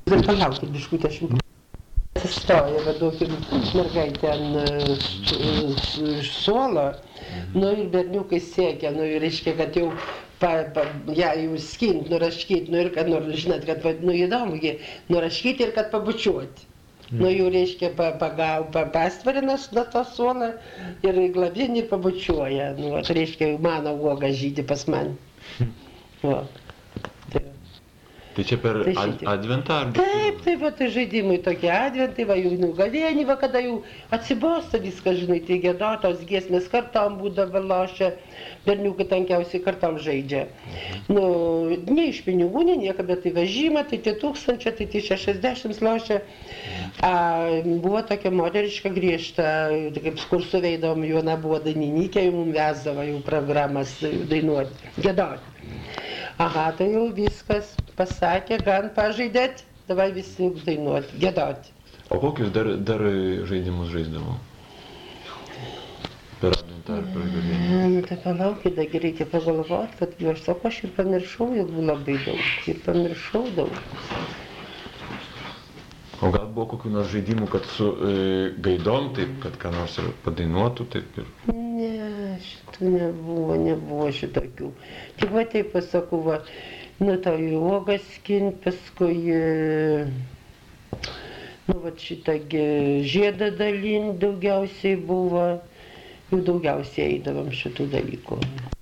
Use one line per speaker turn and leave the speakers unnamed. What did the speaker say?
Palaukit, biškutė, aš atsistoja, vaduokim, mergaitė ant suolo, nu ir berniukai siekia, nu ir reiškia, kad jau ją jau skint, nuraškyt, nu ir kad, žinot, kad, nu įdomu, nuraškyt ir kad pabučiuoti. Nu jau reiškia, pastvarina nuo to suolą ir glabinį ir pabučiuoja, nu, reiškia, mano uoga žydi pas mane. O.
Tai čia per adventą arba?
Taip, va, tai žaidimai tokie adventai, va, jau gavėnį, va, kada jau atsibosta viskas, žinai, tai giedotos giesmės kartom būdavo lošia, berniukai tankiausiai kartom žaidžia. Nu, ne iš pinigų, ne nieko, bet tai vežimą, tai tie 1000, tai tie 60 lošia. Buvo tokia moteriška griežta, kaip kursų veidom, Jona buvo dainininkė, jau mums vesdavo jau programas dainuoti, giedoti. Aha, tai jau viskas pasakė, gan pažaidėt, davai visi dainuoti, giedoti.
O kokius dar žaidimus žaisdavo? Per adventą ar per gavėnį?
Tai palaukit, dagi reikia pagalvoti, kad aš sako, aš ir pamiršau jeigu labai daug, ir pamiršau daug.
O gal buvo kokių nors žaidimų, kad su gaidom, taip, kad ką nors ir padainuotų, taip ir?
Ne, šitų nebuvo šitokių. Tik va taip pasakau, va, nu tau į uogas skint, paskui, nu va šitą žiedą dalint daugiausiai buvo, jau daugiausiai eidavom šitų dalykų.